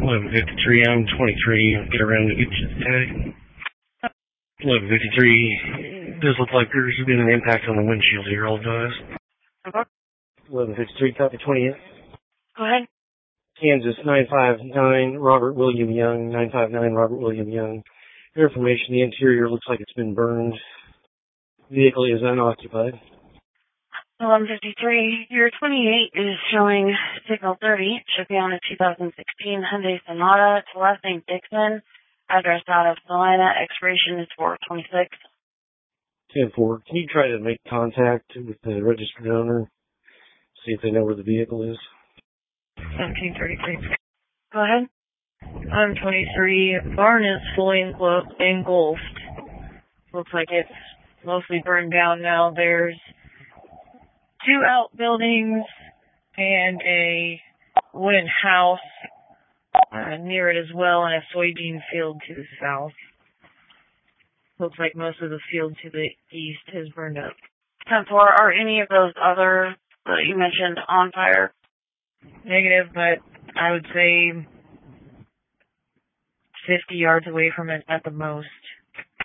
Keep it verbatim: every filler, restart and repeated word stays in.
eleven fifty-three, I'm twenty-three. Get around to get you today. eleven fifty-three, does look like there's been an impact on the windshield here, all guys. Okay. eleven fifty-three, copy twentieth. Go ahead. Kansas nine five nine, Robert William Young, nine five nine, Robert William Young. Your information, the interior looks like it's been burned. Vehicle is unoccupied. eleven fifty-three, your twenty-eight is showing signal thirty. Should be on a two thousand sixteen Hyundai Sonata. It's last name Dixon. Address out of Salina. Expiration is four twenty-six. ten four, can you try to make contact with the registered owner? See if they know where the vehicle is. seventeen thirty-three. Go ahead. I'm twenty-three. Barn is fully englo- engulfed. Looks like it's mostly burned down now. There's two outbuildings and a wooden house uh, near it as well, and a soybean field to the south. Looks like most of the field to the east has burned up. ten four, are any of those other that you mentioned on fire? Negative, but I would say fifty yards away from it at the most.